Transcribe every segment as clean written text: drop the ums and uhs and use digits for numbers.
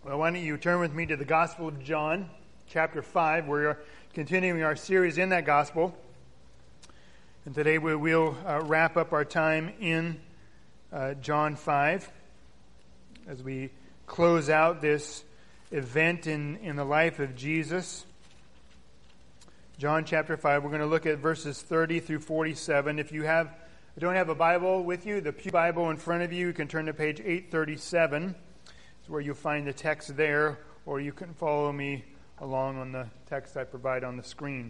Well, why don't you turn with me to the Gospel of John, chapter 5. We're continuing our series in that Gospel. And today we will wrap up our time in John 5 as we close out this event in the life of Jesus. John chapter 5, we're going to look at verses 30 through 47. If you don't have a Bible with you, the Pew Bible in front of you, you can turn to page 837. Where you'll find the text there, or you can follow me along on the text I provide on the screen.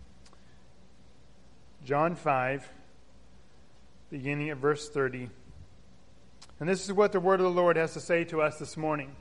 John 5, beginning at verse 30. And this is what the word of the Lord has to say to us this morning.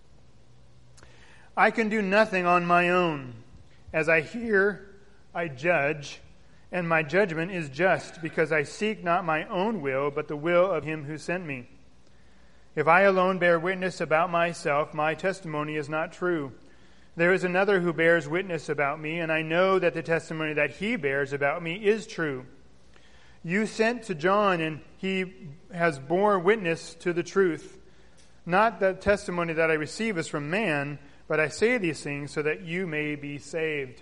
I can do nothing on my own. As I hear, I judge, and my judgment is just, because I seek not my own will, but the will of him who sent me. If I alone bear witness about myself, my testimony is not true. There is another who bears witness about me, and I know that the testimony that he bears about me is true. You sent to John, and he has borne witness to the truth. Not the testimony that I receive is from man, but I say these things so that you may be saved.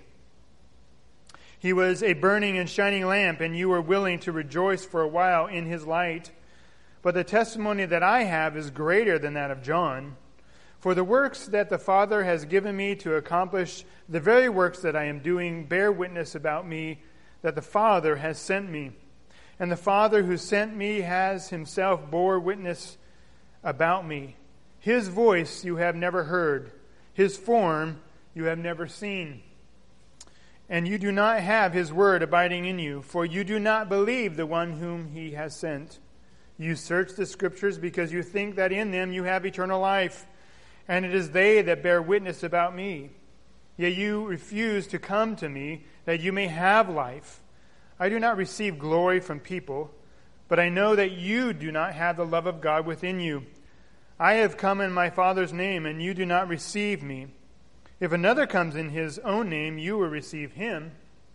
He was a burning and shining lamp, and you were willing to rejoice for a while in his light. But the testimony that I have is greater than that of John. For the works that the Father has given me to accomplish, the very works that I am doing, bear witness about me that the Father has sent me. And the Father who sent me has himself bore witness about me. His voice you have never heard. His form you have never seen. And you do not have his word abiding in you, for you do not believe the one whom he has sent. You search the Scriptures because you think that in them you have eternal life, and it is they that bear witness about me. Yet you refuse to come to me that you may have life. I do not receive glory from people, but I know that you do not have the love of God within you. I have come in my Father's name, and you do not receive me. If another comes in his own name, you will receive him.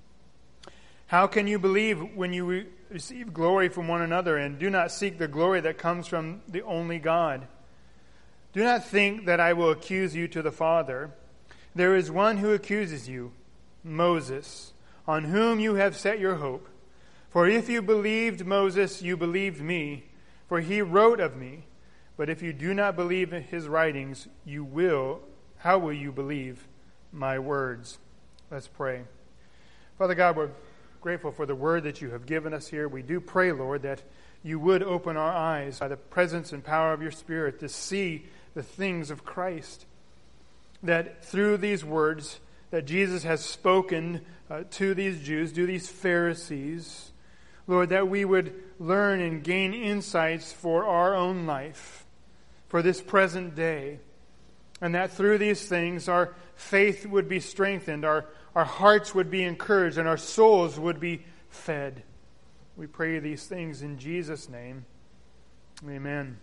How can you believe when you receive glory from one another and do not seek the glory that comes from the only God? Do not think that I will accuse you to the Father. There is one who accuses you, Moses, on whom you have set your hope. For if you believed Moses, you believed me, for he wrote of me. But if you do not believe his writings, how will you believe my words? Let's pray. Father God, we're grateful for the word that you have given us here. We do pray, Lord, that you would open our eyes by the presence and power of your Spirit to see the things of Christ. That through these words that Jesus has spoken to these Jews, to these Pharisees, Lord, that we would learn and gain insights for our own life, for this present day. And that through these things our faith would be strengthened, our hearts would be encouraged, and our souls would be fed. We pray these things in Jesus' name. Amen.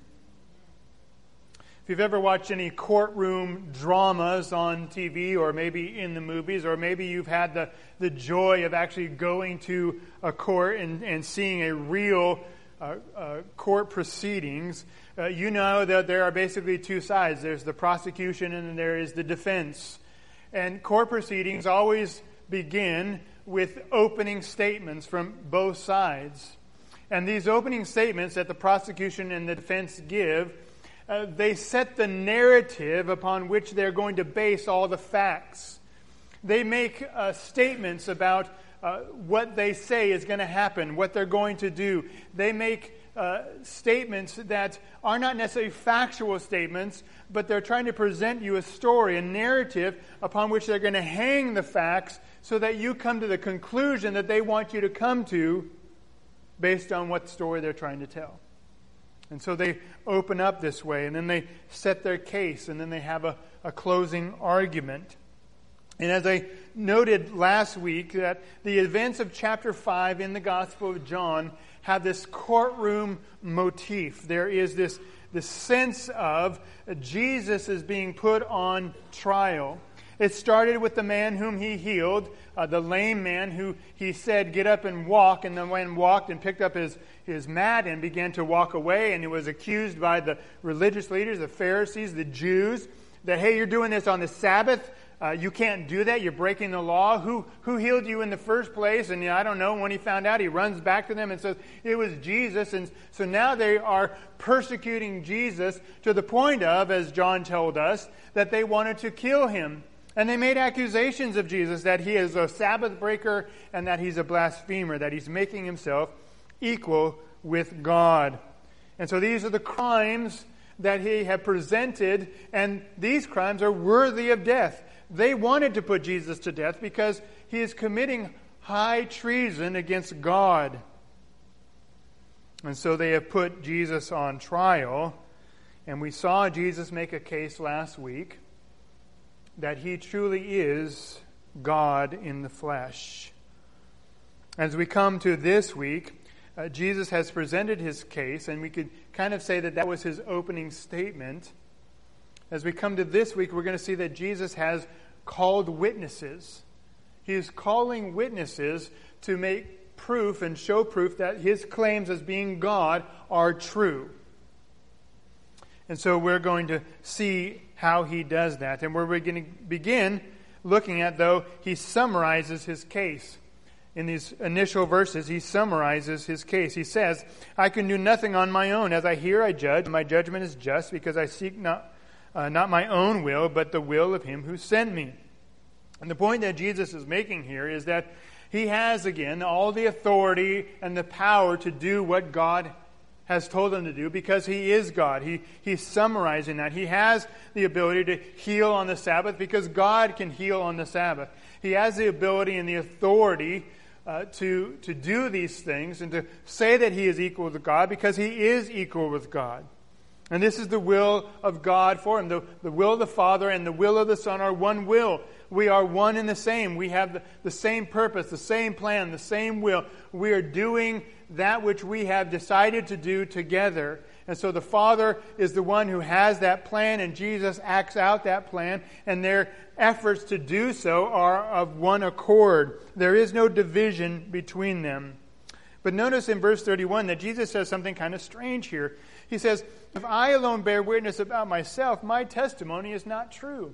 If you've ever watched any courtroom dramas on TV or maybe in the movies, or maybe you've had the joy of actually going to a court and seeing a real court proceedings, you know that there are basically two sides. There's the prosecution and there is the defense. And court proceedings always begin with opening statements from both sides. And these opening statements that the prosecution and the defense give, they set the narrative upon which they're going to base all the facts. They make statements about what they say is going to happen, what they're going to do. They make statements that are not necessarily factual statements, but they're trying to present you a story, a narrative upon which they're going to hang the facts so that you come to the conclusion that they want you to come to based on what story they're trying to tell. And so they open up this way, and then they set their case, and then they have a closing argument. And as I noted last week, that the events of chapter 5 in the Gospel of John have this courtroom motif. There is this sense of Jesus is being put on trial. It started with the man whom he healed, the lame man who he said, "Get up and walk," and the man walked and picked up his mat and began to walk away, and he was accused by the religious leaders, the Pharisees, the Jews, that, hey, you're doing this on the Sabbath. You can't do that. You're breaking the law. Who healed you in the first place? And I don't know. When he found out, he runs back to them and says, it was Jesus. And so now they are persecuting Jesus to the point of, as John told us, that they wanted to kill him. And they made accusations of Jesus that he is a Sabbath breaker and that he's a blasphemer, that he's making himself equal with God. And so these are the crimes that he had presented, and these crimes are worthy of death. They wanted to put Jesus to death because he is committing high treason against God. And so they have put Jesus on trial, and we saw Jesus make a case last week that he truly is God in the flesh. As we come to this week, Jesus has presented his case, and we could kind of say that was his opening statement. As we come to this week, we're going to see that Jesus has called witnesses. He is calling witnesses to make proof and show proof that his claims as being God are true. And so we're going to see how he does that. And where we're going to begin looking at, though, he summarizes his case. In these initial verses, he summarizes his case. He says, I can do nothing on my own. As I hear, I judge. My judgment is just because I seek not my own will, but the will of him who sent me. And the point that Jesus is making here is that he has, again, all the authority and the power to do what God has told him to do because he is God. He's summarizing that. He has the ability to heal on the Sabbath because God can heal on the Sabbath. He has the ability and the authority to do these things and to say that he is equal with God because he is equal with God. And this is the will of God for him. The will of the Father and the will of the Son are one will. We are one and the same. We have the same purpose, the same plan, the same will. We are doing that which we have decided to do together. And so the Father is the one who has that plan, and Jesus acts out that plan, and their efforts to do so are of one accord. There is no division between them. But notice in verse 31 that Jesus says something kind of strange here. He says, if I alone bear witness about myself, my testimony is not true.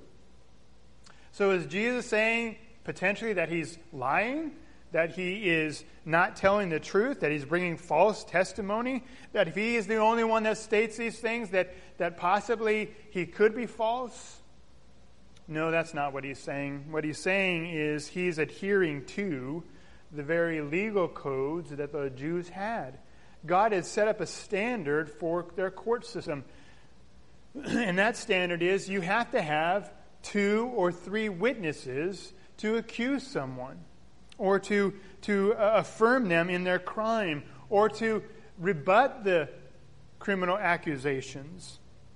So is Jesus saying potentially that he's lying? That he is not telling the truth? That he's bringing false testimony? That if he is the only one that states these things, that possibly he could be false? No, that's not what he's saying. What he's saying is he's adhering to the very legal codes that the Jews had. God had set up a standard for their court system. And that standard is you have to have 2 or 3 witnesses to accuse someone, or to affirm them in their crime, or to rebut the criminal accusations.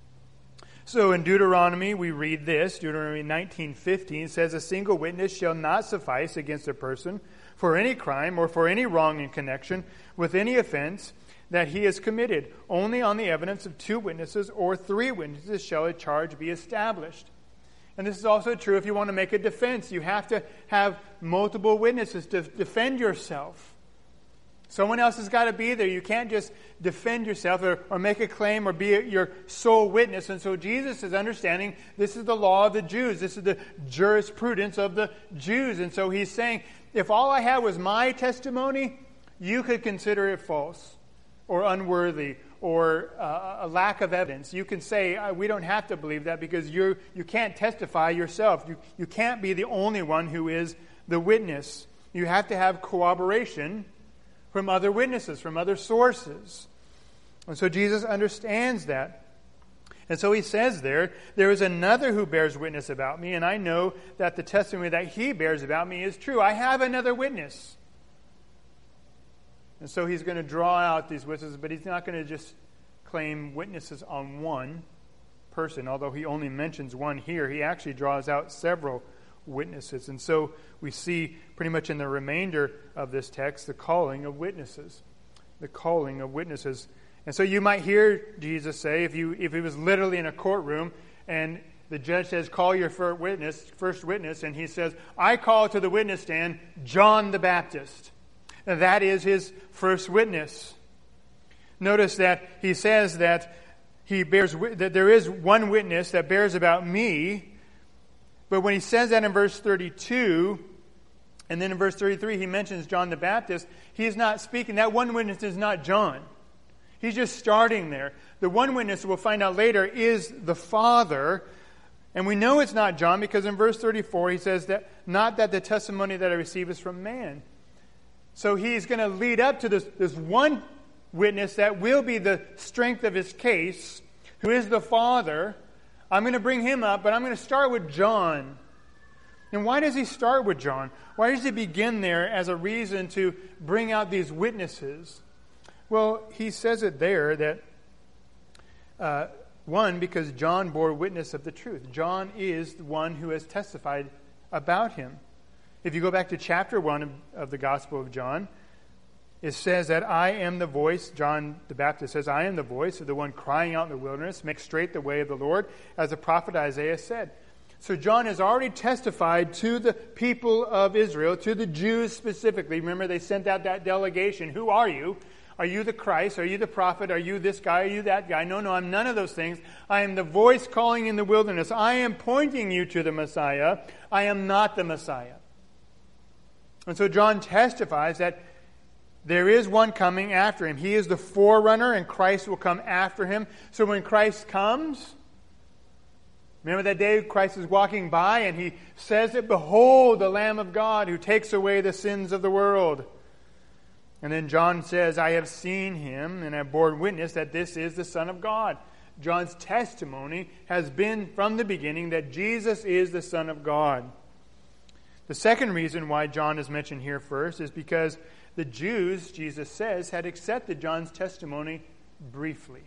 So in Deuteronomy, we read this. Deuteronomy 19:15 says, a single witness shall not suffice against a person for any crime or for any wrong in connection with any offense that he has committed. Only on the evidence of 2 witnesses or 3 witnesses shall a charge be established. And this is also true if you want to make a defense. You have to have multiple witnesses to defend yourself. Someone else has got to be there. You can't just defend yourself or make a claim or be your sole witness. And so Jesus is understanding this is the law of the Jews. This is the jurisprudence of the Jews. And so he's saying, if all I had was my testimony, you could consider it false or unworthy or a lack of evidence. You can say, we don't have to believe that because you can't testify yourself. You can't be the only one who is the witness. You have to have corroboration from other witnesses, from other sources. And so Jesus understands that. And so he says there is another who bears witness about me, and I know that the testimony that he bears about me is true. I have another witness. And so he's going to draw out these witnesses, but he's not going to just claim witnesses on one person, although he only mentions one here. He actually draws out several witnesses. And so we see pretty much in the remainder of this text the calling of witnesses. The calling of witnesses. And so you might hear Jesus say, if he was literally in a courtroom and the judge says, call your first witness, and he says, I call to the witness stand John the Baptist. And that is his first witness. Notice that he says that that there is one witness that bears about me. But when he says that in verse 32, and then in verse 33 he mentions John the Baptist, he is not speaking. That one witness is not John. He's just starting there. The one witness, we'll find out later, is the Father. And we know it's not John because in verse 34 he says that, not that the testimony that I receive is from man. So he's going to lead up to this one witness that will be the strength of his case, who is the Father. I'm going to bring him up, but I'm going to start with John. And why does he start with John? Why does he begin there as a reason to bring out these witnesses? Well, he says it there that, one, because John bore witness of the truth. John is the one who has testified about him. If you go back to chapter 1 of the Gospel of John, it says that I am the voice, John the Baptist says, I am the voice of the one crying out in the wilderness, make straight the way of the Lord, as the prophet Isaiah said. So John has already testified to the people of Israel, to the Jews specifically. Remember, they sent out that delegation. Who are you? Are you the Christ? Are you the prophet? Are you this guy? Are you that guy? No, I'm none of those things. I am the voice calling in the wilderness. I am pointing you to the Messiah. I am not the Messiah. And so John testifies that there is one coming after him. He is the forerunner, and Christ will come after him. So when Christ comes, remember that day Christ is walking by and he says that, behold, the Lamb of God who takes away the sins of the world. And then John says, I have seen him and have borne witness that this is the Son of God. John's testimony has been from the beginning that Jesus is the Son of God. The second reason why John is mentioned here first is because the Jews, Jesus says, had accepted John's testimony briefly.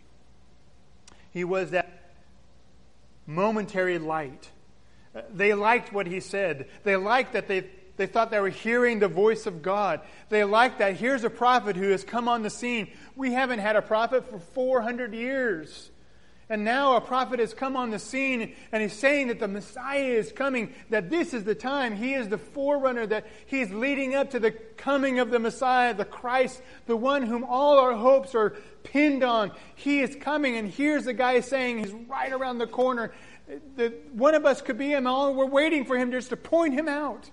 He was that momentary light. They liked what he said. They liked that they thought they were hearing the voice of God. They liked that here's a prophet who has come on the scene. We haven't had a prophet for 400 years. And now a prophet has come on the scene and he's saying that the Messiah is coming, that this is the time. He is the forerunner, that he's leading up to the coming of the Messiah, the Christ, the one whom all our hopes are pinned on. He is coming, and here's the guy saying he's right around the corner. One of us could be him. All we're waiting for him just to point him out.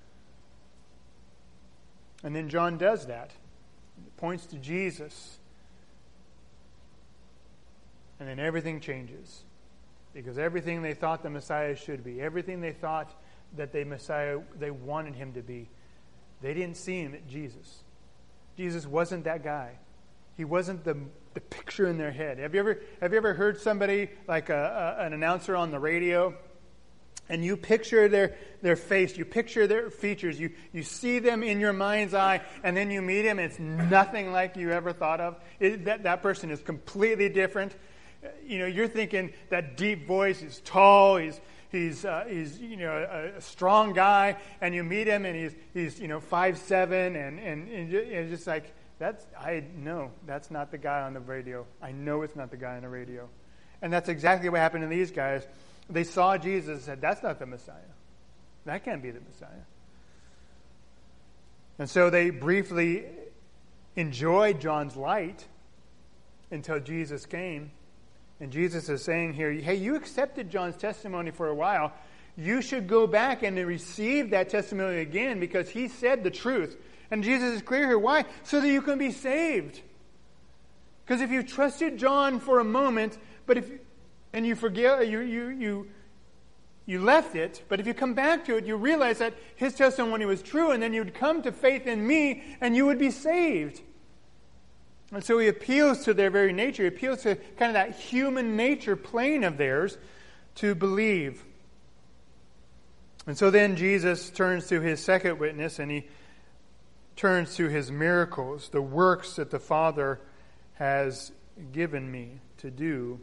And then John does that. He points to Jesus. And then everything changes. Because everything they thought the Messiah should be, everything they thought that the Messiah, they wanted him to be, they didn't see him at Jesus. Jesus wasn't that guy. He wasn't the picture in their head. Have you ever heard somebody like an announcer on the radio, and you picture their face, you picture their features, you see them in your mind's eye, and then you meet him, and it's nothing like you ever thought of? That person is completely different. You're thinking that deep voice, he's tall, he's a strong guy, and you meet him and he's 5'7", and it's just like, that's not the guy on the radio. I know it's not the guy on the radio. And that's exactly what happened to these guys. They saw Jesus and said, that's not the Messiah. That can't be the Messiah. And so they briefly enjoyed John's light until Jesus came. And Jesus is saying here, hey, you accepted John's testimony for a while. You should go back and receive that testimony again because he said the truth. And Jesus is clear here. Why? So that you can be saved. Because if you trusted John for a moment, and you forget, you left it, but if you come back to it, you realize that his testimony was true, and then you'd come to faith in me, and you would be saved. And so he appeals to their very nature. He appeals to kind of that human nature plane of theirs to believe. And so then Jesus turns to his second witness, and he turns to his miracles, the works that the Father has given me to do.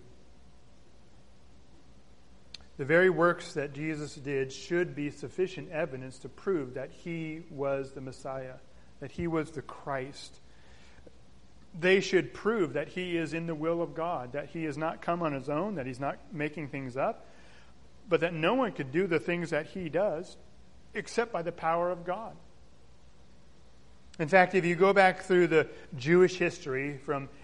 The very works that Jesus did should be sufficient evidence to prove that he was the Messiah, that he was the Christ. They should prove that he is in the will of God, that he has not come on his own, that he's not making things up, but that no one could do the things that he does except by the power of God. In fact, if you go back through the Jewish history from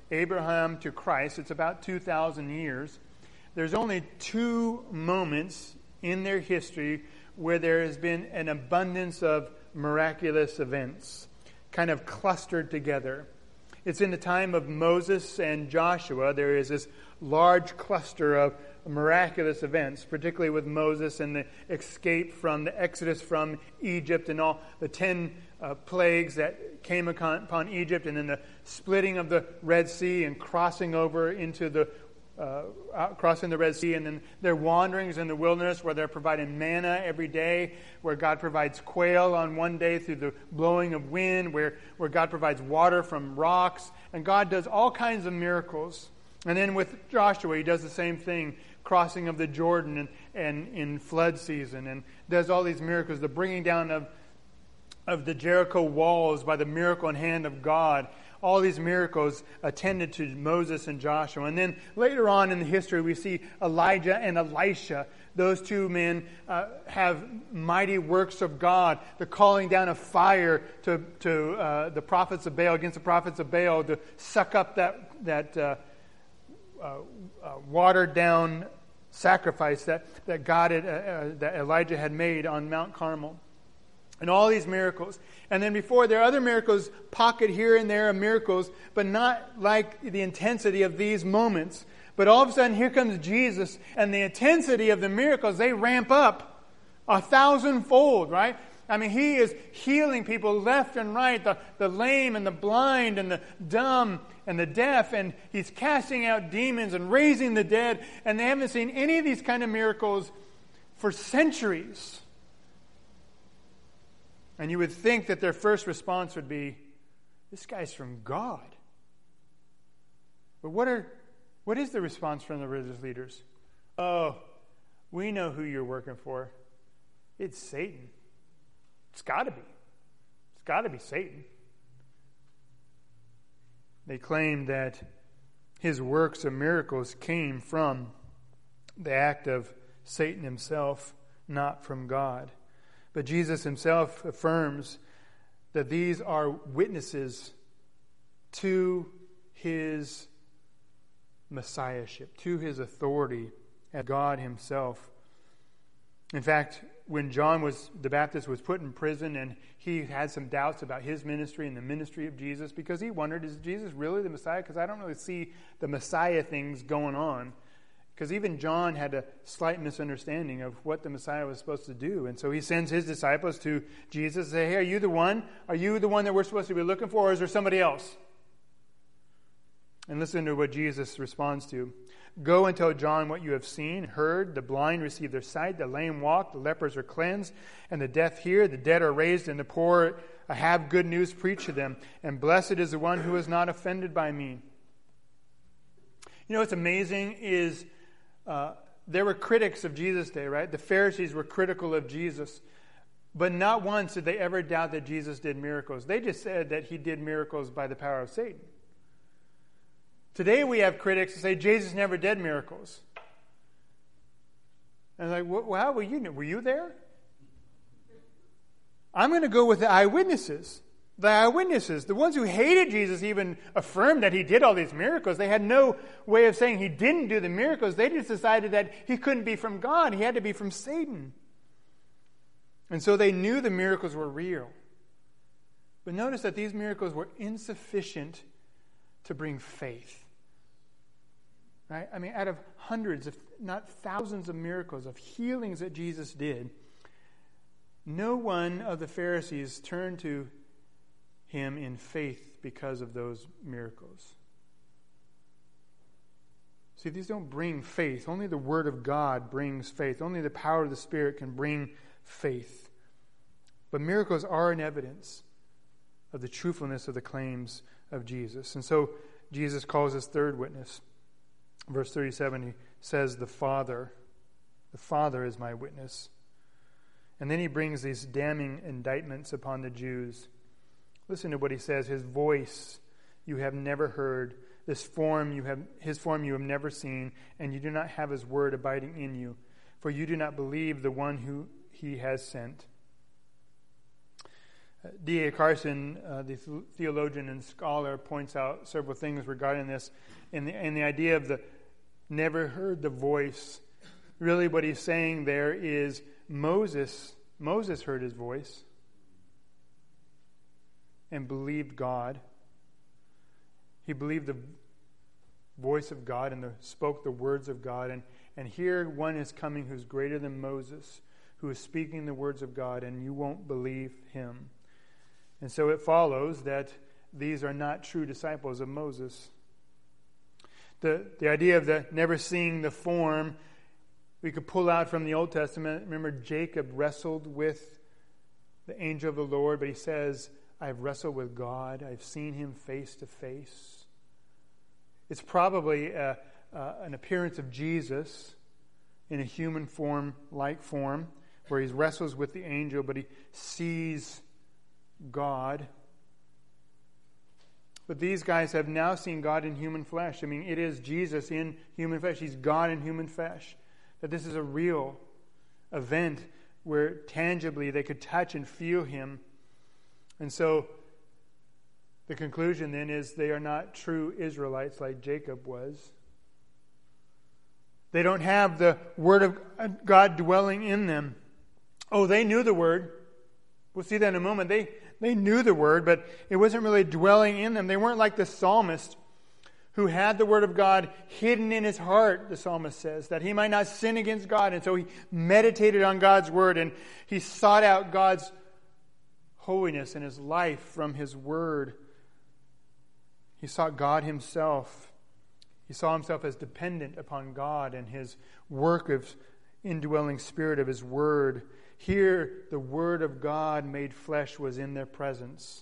Abraham to Christ, it's about 2,000 years. There's only 2 moments in their history where there has been an abundance of miraculous events, kind of clustered together. It's in the time of Moses and Joshua. There is this large cluster of miraculous events, particularly with Moses and the escape from the Exodus from Egypt and all the 10 plagues that came upon Egypt, and then the splitting of the Red Sea and crossing over into the crossing the Red Sea, and then their wanderings in the wilderness where they're providing manna every day, where God provides quail on one day through the blowing of wind, where God provides water from rocks, and God does all kinds of miracles. And then with Joshua, he does the same thing, crossing of the Jordan and in flood season, and does all these miracles, the bringing down of the Jericho walls by the miracle in hand of God. All these miracles attended to Moses and Joshua. And then later on in the history, we see Elijah and Elisha. Those 2 men have mighty works of God. The calling down of fire to the prophets of Baal, against the prophets of Baal, to suck up that watered down sacrifice that that Elijah had made on Mount Carmel. And all these miracles. And then before, there are other miracles, pocket here and there of miracles, but not like the intensity of these moments. But all of a sudden, here comes Jesus, and the intensity of the miracles, they ramp up 1,000-fold, right? I mean, he is healing people left and right, the lame and the blind and the dumb and the deaf, and he's casting out demons and raising the dead, and they haven't seen any of these kind of miracles for centuries. And you would think that their first response would be, this guy's from God. But what is the response from the religious leaders? Oh, we know who you're working for. It's Satan. It's got to be. It's got to be Satan. They claim that his works of miracles came from the act of Satan himself, not from God. But Jesus himself affirms that these are witnesses to his messiahship, to his authority as God himself. In fact, when John the Baptist was put in prison, and he had some doubts about his ministry and the ministry of Jesus, because he wondered, is Jesus really the Messiah? Because I don't really see the Messiah things going on. Because even John had a slight misunderstanding of what the Messiah was supposed to do. And so he sends his disciples to Jesus and say, hey, are you the one? Are you the one that we're supposed to be looking for, or is there somebody else? And listen to what Jesus responds to. Go and tell John what you have seen, heard. The blind receive their sight, the lame walk, the lepers are cleansed, and the deaf hear, the dead are raised, and the poor have good news preached to them. And blessed is the one who is not offended by me. You know what's amazing is there were critics of Jesus' day, right? The Pharisees were critical of Jesus. But not once did they ever doubt that Jesus did miracles. They just said that he did miracles by the power of Satan. Today we have critics who say Jesus never did miracles. And like, well, how were you? Were you there? I'm going to go with the eyewitnesses. The eyewitnesses, the ones who hated Jesus, even affirmed that he did all these miracles. They had no way of saying he didn't do the miracles. They just decided that he couldn't be from God. He had to be from Satan. And so they knew the miracles were real. But notice that these miracles were insufficient to bring faith. Right? I mean, out of hundreds, if not thousands of miracles, of healings that Jesus did, no one of the Pharisees turned to him in faith because of those miracles. See, these don't bring faith. Only the Word of God brings faith. Only the power of the Spirit can bring faith. But miracles are an evidence of the truthfulness of the claims of Jesus. And so Jesus calls his third witness. Verse 37, he says, the Father is my witness. And then he brings these damning indictments upon the Jews. Listen to what he says. His voice you have never heard. His form you have never seen, and you do not have his word abiding in you, for you do not believe the one who he has sent. D.A. Carson, the theologian and scholar, points out several things regarding this. In the idea of the never heard the voice, really what he's saying there is Moses heard his voice and believed God. He believed the voice of God and spoke the words of God. And here one is coming who's greater than Moses, who is speaking the words of God, and you won't believe him. And so it follows that these are not true disciples of Moses. The idea of the never seeing the form, we could pull out from the Old Testament. Remember, Jacob wrestled with the angel of the Lord, but he says, I've wrestled with God. I've seen him face to face. It's probably an appearance of Jesus in a human form-like form, where he wrestles with the angel, but he sees God. But these guys have now seen God in human flesh. I mean, it is Jesus in human flesh. He's God in human flesh. That this is a real event where tangibly they could touch and feel him. And so the conclusion then is they are not true Israelites like Jacob was. They don't have the Word of God dwelling in them. Oh, they knew the Word. We'll see that in a moment. They knew the Word, but it wasn't really dwelling in them. They weren't like the psalmist who had the Word of God hidden in his heart, the psalmist says, that he might not sin against God. And so he meditated on God's Word, and he sought out God's holiness in his life from his Word. He sought God himself. He saw himself as dependent upon God and his work of indwelling spirit of his Word. Here, the Word of God made flesh was in their presence.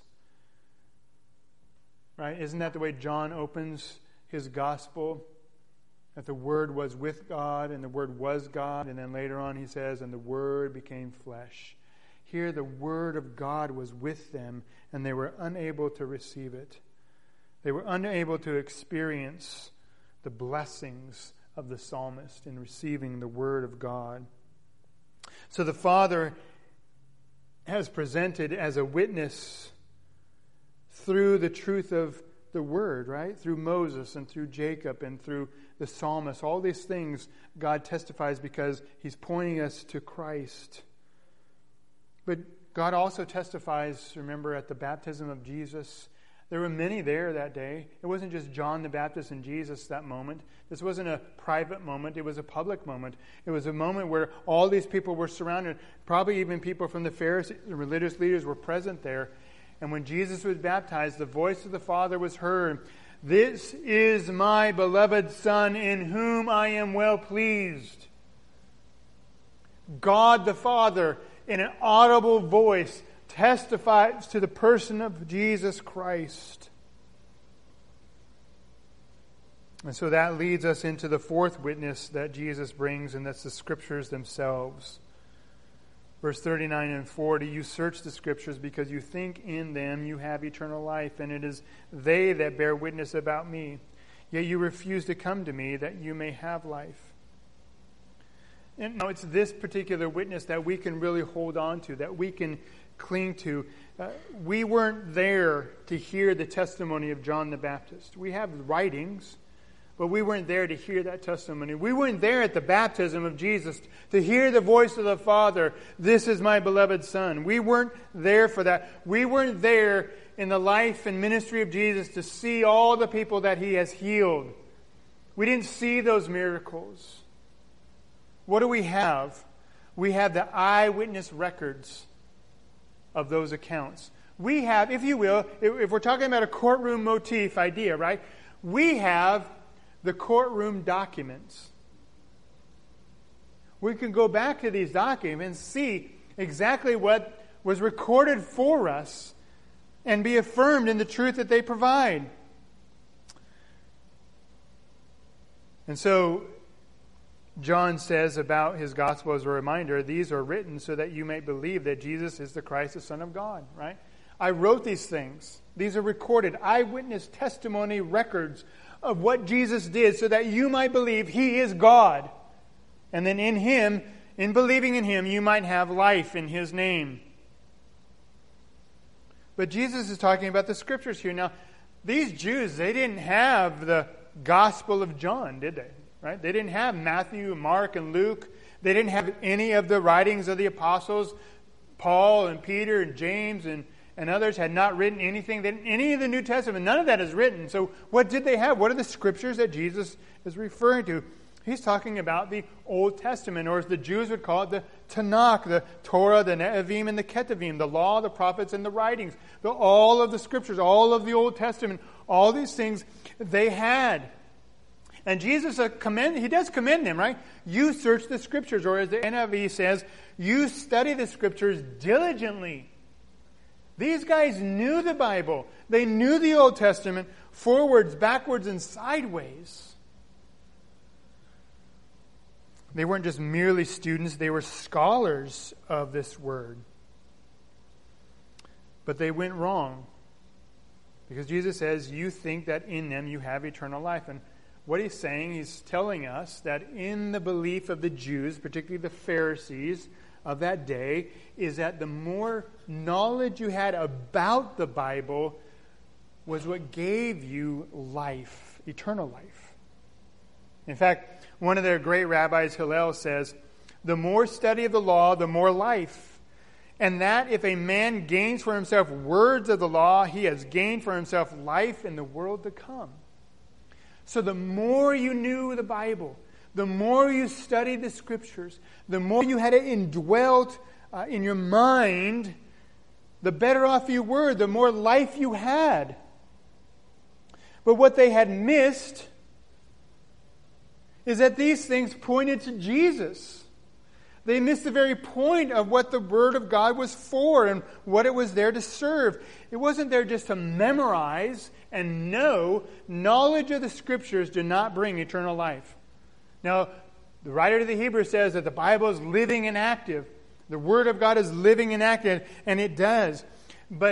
Right? Isn't that the way John opens his gospel? That the Word was with God, and the Word was God, and then later on he says, and the Word became flesh. Here, the Word of God was with them, and they were unable to receive it. They were unable to experience the blessings of the psalmist in receiving the Word of God. So the Father has presented as a witness through the truth of the Word, right? Through Moses and through Jacob and through the psalmist. All these things God testifies because he's pointing us to Christ. But God also testifies, remember, at the baptism of Jesus. There were many there that day. It wasn't just John the Baptist and Jesus that moment. This wasn't a private moment. It was a public moment. It was a moment where all these people were surrounded. Probably even people from the Pharisees, the religious leaders were present there. And when Jesus was baptized, the voice of the Father was heard. This is my beloved Son in whom I am well pleased. God the Father, in an audible voice, testifies to the person of Jesus Christ. And so that leads us into the fourth witness that Jesus brings, and that's the Scriptures themselves. Verse 39 and 40, you search the Scriptures because you think in them you have eternal life, and it is they that bear witness about me. Yet you refuse to come to me that you may have life. And now it's this particular witness that we can really hold on to, that we can cling to. We weren't there to hear the testimony of John the Baptist. We have writings, but we weren't there to hear that testimony. We weren't there at the baptism of Jesus to hear the voice of the Father, this is my beloved Son. We weren't there for that. We weren't there in the life and ministry of Jesus to see all the people that he has healed. We didn't see those miracles. What do we have? We have the eyewitness records of those accounts. We have, if you will, if we're talking about a courtroom motif idea, right? We have the courtroom documents. We can go back to these documents and see exactly what was recorded for us and be affirmed in the truth that they provide. And so John says about his gospel as a reminder, these are written so that you may believe that Jesus is the Christ, the Son of God, right? I wrote these things. These are recorded eyewitness testimony records of what Jesus did so that you might believe he is God. And then in him, in believing in him, you might have life in his name. But Jesus is talking about the Scriptures here. Now, these Jews, they didn't have the Gospel of John, did they? Right? They didn't have Matthew, Mark, and Luke. They didn't have any of the writings of the apostles. Paul and Peter and James and others had not written anything. Any of the New Testament, none of that is written. So what did they have? What are the Scriptures that Jesus is referring to? He's talking about the Old Testament, or as the Jews would call it, the Tanakh, the Torah, the Ne'evim, and the Ketuvim, the law, the prophets, and the writings. All of the Scriptures, all of the Old Testament, all these things they had. And Jesus he does commend them, right? You search the Scriptures, or as the NIV says, you study the Scriptures diligently. These guys knew the Bible. They knew the Old Testament forwards, backwards, and sideways. They weren't just merely students, they were scholars of this word. But they went wrong. Because Jesus says, you think that in them you have eternal life. And what he's saying, he's telling us that in the belief of the Jews, particularly the Pharisees of that day, is that the more knowledge you had about the Bible was what gave you life, eternal life. In fact, one of their great rabbis, Hillel, says, the more study of the law, the more life. And that if a man gains for himself words of the law, he has gained for himself life in the world to come. So the more you knew the Bible, the more you studied the Scriptures, the more you had it indwelt in your mind, the better off you were, the more life you had. But what they had missed is that these things pointed to Jesus. They missed the very point of what the Word of God was for and what it was there to serve. It wasn't there just to memorize and know. Knowledge of the Scriptures do not bring eternal life. Now, the writer to the Hebrews says that the Bible is living and active. The Word of God is living and active, and it does. But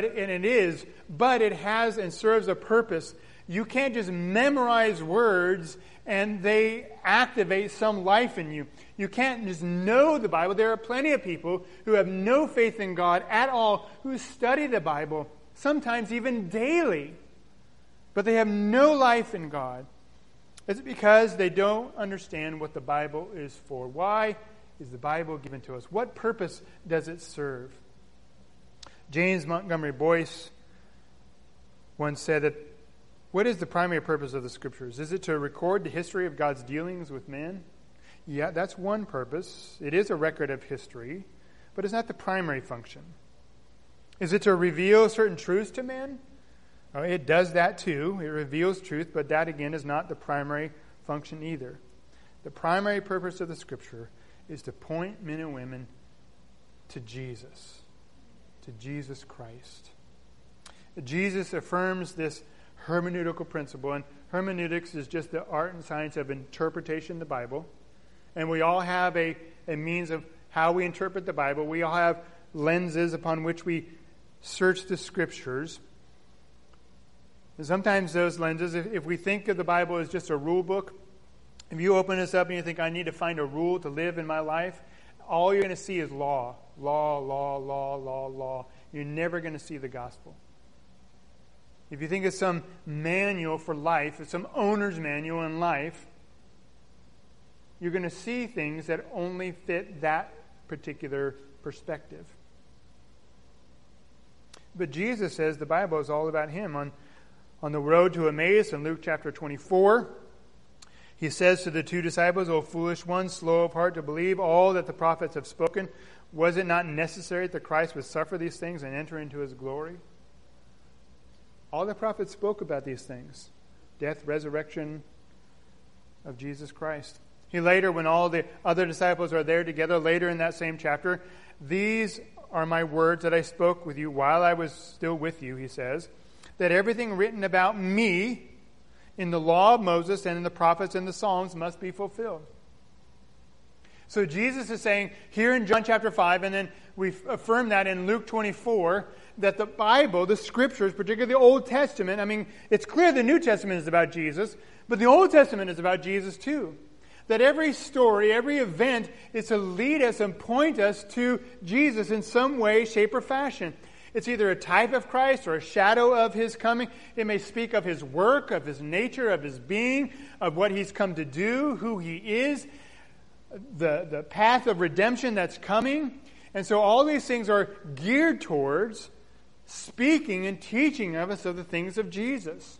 it has and serves a purpose. You can't just memorize words and they activate some life in you. You can't just know the Bible. There are plenty of people who have no faith in God at all, who study the Bible, sometimes even daily, but they have no life in God. It's because they don't understand what the Bible is for. Why is the Bible given to us? What purpose does it serve? James Montgomery Boyce once said that, what is the primary purpose of the Scriptures? Is it to record the history of God's dealings with men? Yeah, that's one purpose. It is a record of history, but it's not the primary function. Is it to reveal certain truths to men? It does that too. It reveals truth, but that again is not the primary function either. The primary purpose of the Scripture is to point men and women to Jesus Christ. Jesus affirms this hermeneutical principle, and hermeneutics is just the art and science of interpretation of the Bible. And we all have a means of how we interpret the Bible. We all have lenses upon which we search the Scriptures. And sometimes those lenses, if we think of the Bible as just a rule book, if you open this up and you think, I need to find a rule to live in my life, all you're going to see is law. Law, law, law, law, law. You're never going to see the gospel. If you think of some manual for life, some owner's manual in life, you're going to see things that only fit that particular perspective. But Jesus says the Bible is all about Him. On the road to Emmaus in Luke chapter 24, He says to the two disciples, O foolish ones, slow of heart to believe all that the prophets have spoken. Was it not necessary that Christ would suffer these things and enter into His glory? All the prophets spoke about these things. Death, resurrection of Jesus Christ. He later, when all the other disciples are there together, later in that same chapter, these are my words that I spoke with you while I was still with you, he says, that everything written about me in the law of Moses and in the prophets and the Psalms must be fulfilled. So Jesus is saying here in John chapter 5, and then we affirm that in Luke 24, that the Bible, the Scriptures, particularly the Old Testament, I mean, it's clear the New Testament is about Jesus, but the Old Testament is about Jesus too. That every story, every event is to lead us and point us to Jesus in some way, shape, or fashion. It's either a type of Christ or a shadow of his coming. It may speak of his work, of his nature, of his being, of what he's come to do, who he is, the path of redemption that's coming. And so all these things are geared towards speaking and teaching of us of the things of Jesus.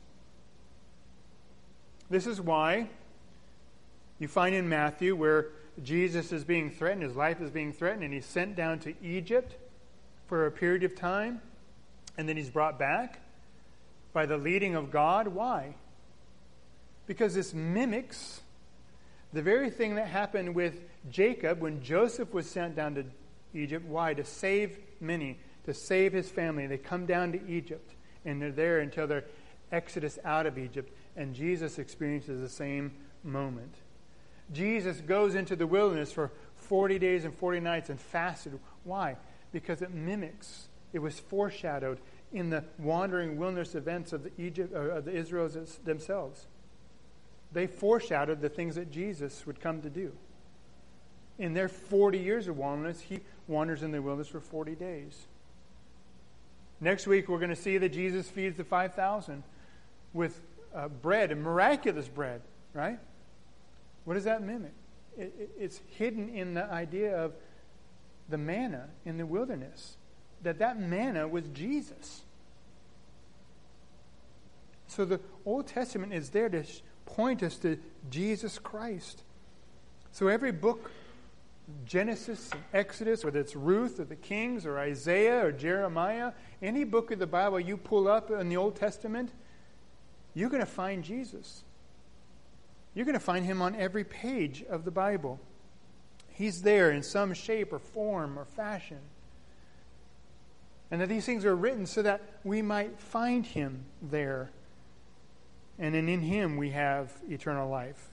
This is why you find in Matthew where Jesus is being threatened, his life is being threatened, and he's sent down to Egypt for a period of time, and then he's brought back by the leading of God. Why? Because this mimics the very thing that happened with Jacob when Joseph was sent down to Egypt. Why? To save many, to save his family. They come down to Egypt, and they're there until their exodus out of Egypt, and Jesus experiences the same moment. Jesus goes into the wilderness for 40 days and 40 nights and fasted. Why? Because it mimics, it was foreshadowed in the wandering wilderness events of the Israelites themselves. They foreshadowed the things that Jesus would come to do. In their 40 years of wilderness, he wanders in the wilderness for 40 days. Next week, we're going to see that Jesus feeds the 5,000 with bread, and miraculous bread, right? What does that mimic? It's hidden in the idea of the manna in the wilderness, that manna was Jesus. So the Old Testament is there to point us to Jesus Christ. So every book, Genesis and Exodus, whether it's Ruth or the Kings or Isaiah or Jeremiah, any book of the Bible you pull up in the Old Testament, you're going to find Jesus. You're going to find him on every page of the Bible. He's there in some shape or form or fashion. And that these things are written so that we might find him there. And in him we have eternal life.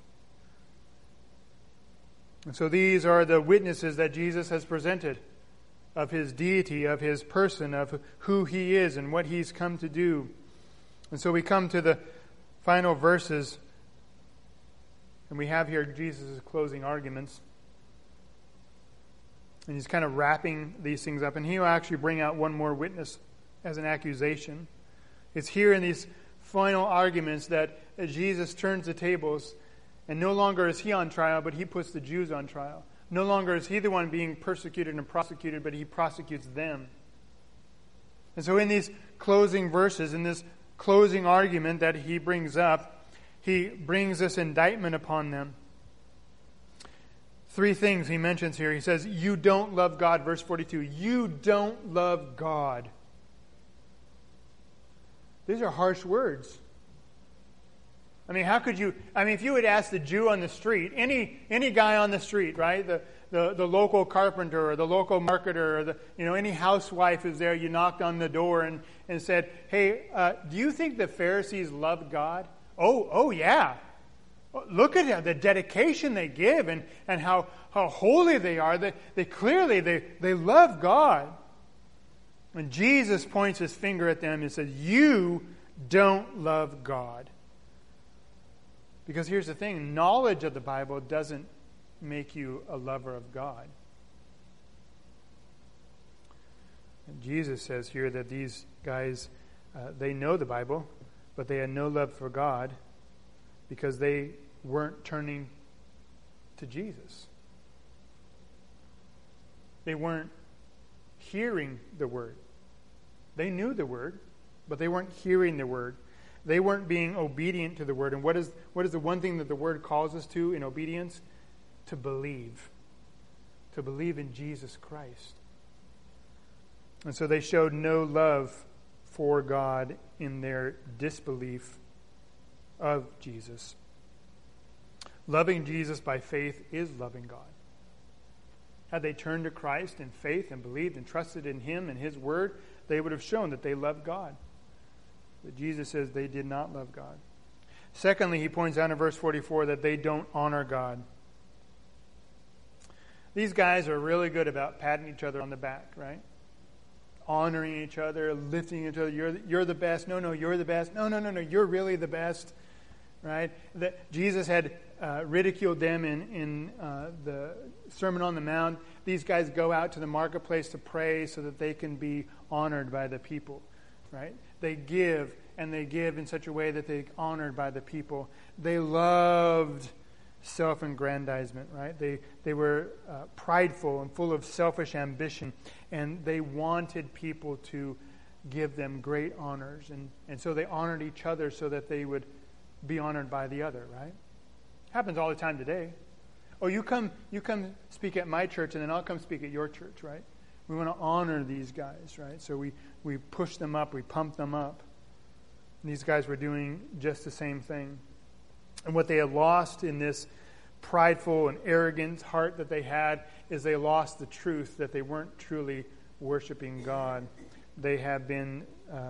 And so these are the witnesses that Jesus has presented of his deity, of his person, of who he is and what he's come to do. And so we come to the final verses, and we have here Jesus' closing arguments. And he's kind of wrapping these things up. And he'll actually bring out one more witness as an accusation. It's here in these final arguments that Jesus turns the tables, and no longer is he on trial, but he puts the Jews on trial. No longer is he the one being persecuted and prosecuted, but he prosecutes them. And so in these closing verses, in this closing argument that he brings up, he brings this indictment upon them. 3 things he mentions here. He says, you don't love God. Verse 42, you don't love God. These are harsh words. I mean, how could you... I mean, if you would ask the Jew on the street, any guy on the street, right? The local carpenter or the local marketer or any housewife who's there, you knocked on the door and said, hey, do you think the Pharisees loved God? Oh yeah. Look at the dedication they give and how holy they are. They clearly love God. And Jesus points his finger at them and says, you don't love God. Because here's the thing, knowledge of the Bible doesn't make you a lover of God. And Jesus says here that these guys, they know the Bible, but they had no love for God because they weren't turning to Jesus. They weren't hearing the Word. They knew the Word, but they weren't hearing the Word. They weren't being obedient to the Word. And what is the one thing that the Word calls us to in obedience? To believe. To believe in Jesus Christ. And so they showed no love for God in their disbelief of Jesus. Loving Jesus by faith is loving God. Had they turned to Christ in faith and believed and trusted in him and his word, they would have shown that they loved God. But Jesus says they did not love God. Secondly, he points out in verse 44 that they don't honor God. These guys are really good about patting each other on the back, right? Honoring each other, lifting each other. You're the best. No, you're the best. No, you're really the best, right? That Jesus had ridiculed them in the Sermon on the Mount, these guys go out to the marketplace to pray so that they can be honored by the people, right? They give, and they give in such a way that they're honored by the people. They loved self-aggrandizement, right? They were prideful and full of selfish ambition, and they wanted people to give them great honors. And so they honored each other so that they would be honored by the other, right? Happens all the time today. Oh, you come speak at my church, and then I'll come speak at your church, right? We want to honor these guys, right? So we push them up, we pump them up. And these guys were doing just the same thing. And what they had lost in this prideful and arrogant heart that they had is they lost the truth that they weren't truly worshiping God. They have been,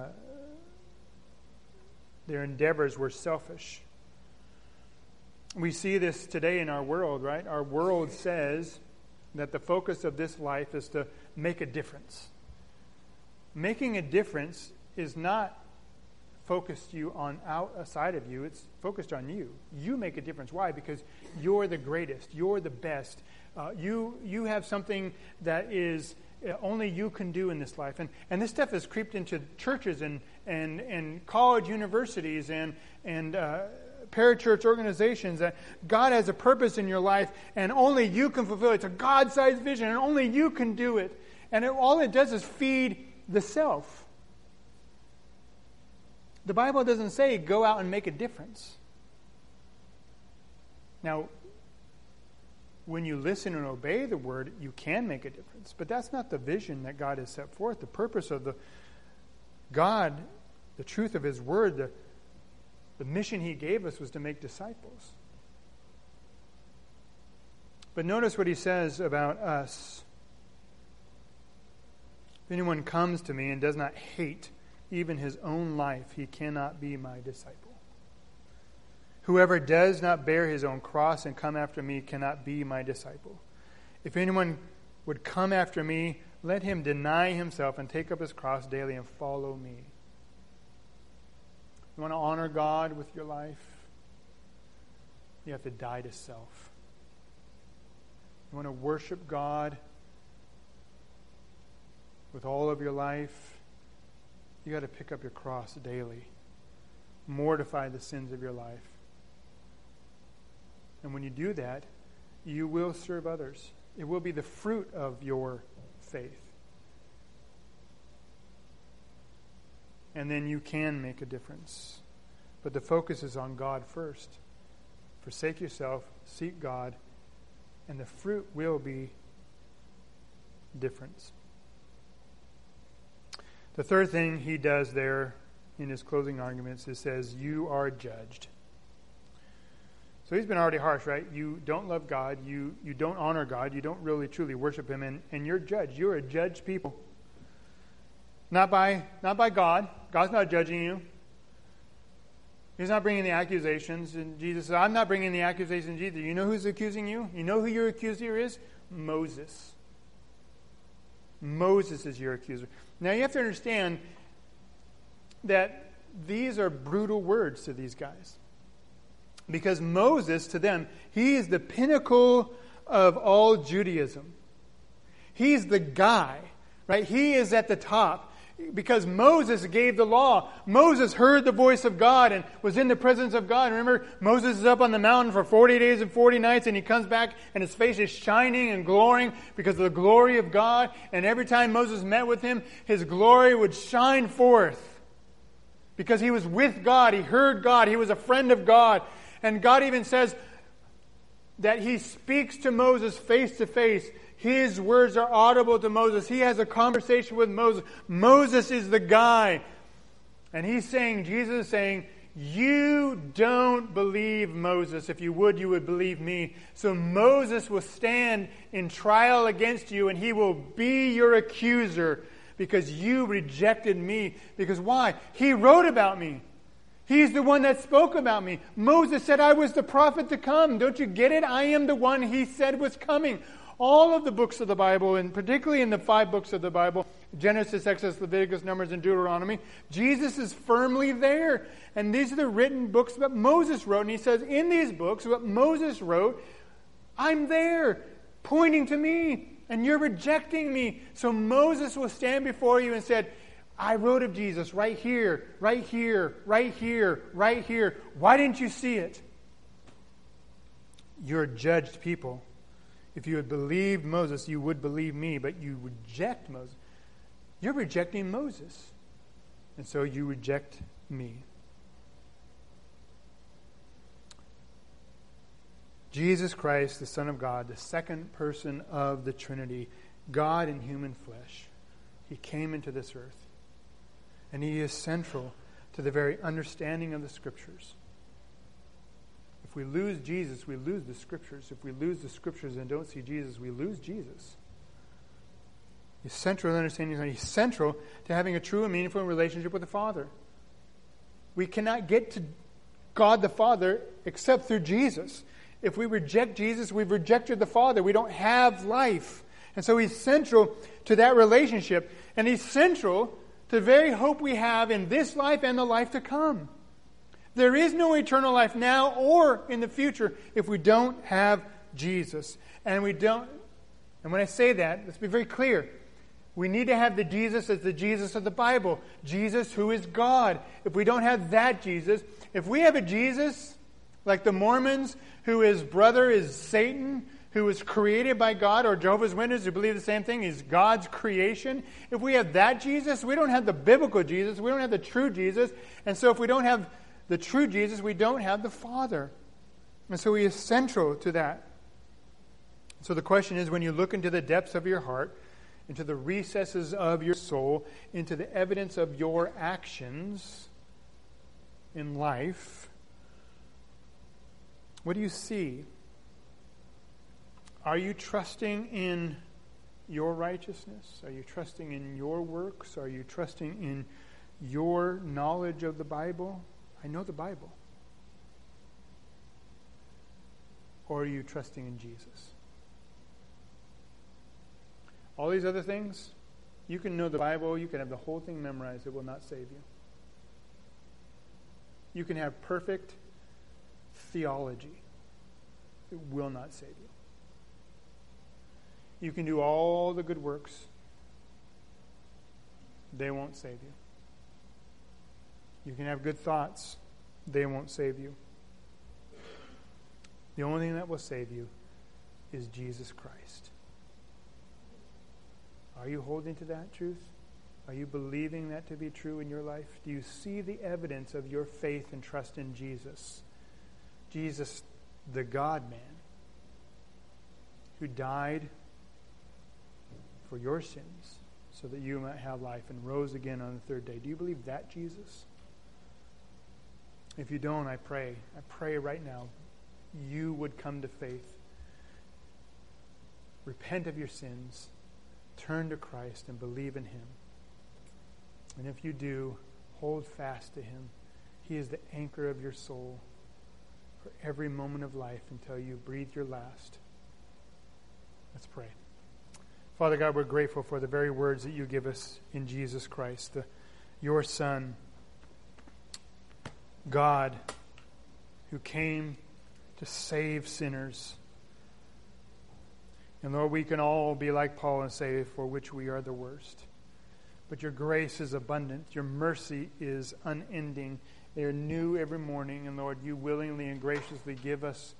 their endeavors were selfish. We see this today in our world, right? Our world says that the focus of this life is to make a difference. Making a difference is not focused you on outside of you. It's focused on you. You make a difference. Why? Because you're the greatest. You're the best. You have something that is only you can do in this life. And this stuff has creeped into churches and college universities and parachurch organizations, that God has a purpose in your life and only you can fulfill it. It's a God-sized vision and only you can do it. And all it does is feed the self. The Bible doesn't say go out and make a difference. Now, when you listen and obey the word, you can make a difference. But that's not the vision that God has set forth. The purpose of the truth of his word, the mission he gave us was to make disciples. But notice what he says about us. If anyone comes to me and does not hate even his own life, he cannot be my disciple. Whoever does not bear his own cross and come after me cannot be my disciple. If anyone would come after me, let him deny himself and take up his cross daily and follow me. You want to honor God with your life? You have to die to self. You want to worship God with all of your life? You got to pick up your cross daily. Mortify the sins of your life. And when you do that, you will serve others. It will be the fruit of your faith. And then you can make a difference. But the focus is on God first. Forsake yourself, seek God, and the fruit will be difference. The third thing he does there in his closing arguments is says, you are judged. So he's been already harsh, right? You don't love God, you don't honor God, you don't really truly worship him, and you're judged. You're a judged people. Not by God. God's not judging you. He's not bringing the accusations. And Jesus said, I'm not bringing the accusations either. You know who's accusing you? You know who your accuser is? Moses. Moses is your accuser. Now you have to understand that these are brutal words to these guys. Because Moses, to them, he is the pinnacle of all Judaism. He's the guy, right? He is at the top. Because Moses gave the law. Moses heard the voice of God and was in the presence of God. Remember, Moses is up on the mountain for 40 days and 40 nights, and he comes back and his face is shining and glowing because of the glory of God. And every time Moses met with him, his glory would shine forth. Because he was with God, he heard God, he was a friend of God. And God even says that he speaks to Moses face to face. His words are audible to Moses. He has a conversation with Moses. Moses is the guy. And he's saying, Jesus is saying, you don't believe Moses. If you would believe me. So Moses will stand in trial against you, and he will be your accuser because you rejected me. Because why? He wrote about me. He's the one that spoke about me. Moses said I was the prophet to come. Don't you get it? I am the one he said was coming. All of the books of the Bible, and particularly in the 5 books of the Bible, Genesis, Exodus, Leviticus, Numbers, and Deuteronomy, Jesus is firmly there. And these are the written books that Moses wrote. And he says, in these books, what Moses wrote, I'm there. pointing to me, and you're rejecting me. So Moses will stand before you and said, I wrote of Jesus right here, right here, right here, right here. Why didn't you see it? You're a judged people. If you had believed Moses, you would believe me, but you reject Moses. You're rejecting Moses. And so you reject me. Jesus Christ, the Son of God, the second person of the Trinity, God in human flesh. He came into this earth. And he is central to the very understanding of the Scriptures. If we lose Jesus, we lose the Scriptures. If we lose the Scriptures and don't see Jesus, we lose Jesus. He's central to understanding. He's central to having a true and meaningful relationship with the Father. We cannot get to God the Father except through Jesus. If we reject Jesus, we've rejected the Father. We don't have life. And so he's central to that relationship. And he's central to the very hope we have in this life and the life to come. There is no eternal life now or in the future if we don't have Jesus. And when I say that, let's be very clear. We need to have the Jesus as the Jesus of the Bible. Jesus who is God. If we don't have that Jesus, if we have a Jesus like the Mormons, who his brother is Satan, who was created by God, or Jehovah's Witnesses who believe the same thing, he's God's creation. If we have that Jesus, we don't have the biblical Jesus, we don't have the true Jesus. And so if we don't have the true Jesus, we don't have the Father. And so he is central to that. So the question is, when you look into the depths of your heart, into the recesses of your soul, into the evidence of your actions in life, what do you see? Are you trusting in your righteousness? Are you trusting in your works? Are you trusting in your knowledge of the Bible? I know the Bible. Or are you trusting in Jesus? All these other things, you can know the Bible, you can have the whole thing memorized, it will not save you. You can have perfect theology, it will not save you. You can do all the good works, they won't save you. You can have good thoughts, they won't save you. The only thing that will save you is Jesus Christ. Are you holding to that truth? Are you believing that to be true in your life? Do you see the evidence of your faith and trust in Jesus? Jesus, the God-man, who died for your sins so that you might have life and rose again on the third day. Do you believe that Jesus? If you don't, I pray right now, you would come to faith. Repent of your sins. Turn to Christ and believe in Him. And if you do, hold fast to Him. He is the anchor of your soul for every moment of life until you breathe your last. Let's pray. Father God, we're grateful for the very words that you give us in Jesus Christ, your Son, God, who came to save sinners. And Lord, we can all be like Paul and say, for which we are the worst. But your grace is abundant. Your mercy is unending. They are new every morning. And Lord, you willingly and graciously give us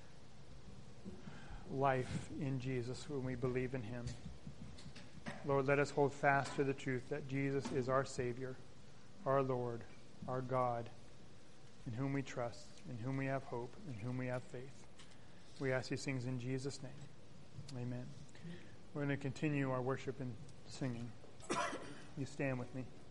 life in Jesus when we believe in Him. Lord, let us hold fast to the truth that Jesus is our Savior, our Lord, our God, in whom we trust, in whom we have hope, in whom we have faith. We ask these things in Jesus' name. Amen. We're going to continue our worship and singing. You stand with me.